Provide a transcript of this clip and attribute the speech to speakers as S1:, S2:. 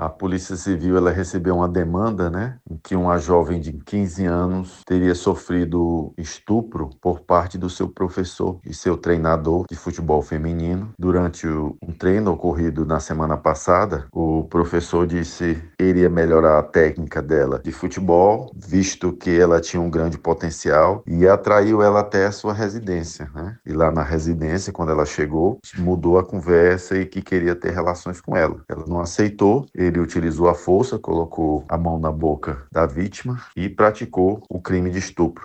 S1: A Polícia Civil ela recebeu uma demanda, né, em que uma jovem de 15 anos teria sofrido estupro por parte do seu professor e seu treinador de futebol feminino. Durante um treino ocorrido na semana passada, o professor disse que iria melhorar a técnica dela de futebol, visto que ela tinha um grande potencial, e atraiu ela até a sua residência, né? E lá na residência, quando ela chegou, mudou a conversa e que queria ter relações com ela. Ela não aceitou, ele utilizou a força, colocou a mão na boca da vítima e praticou o crime de estupro.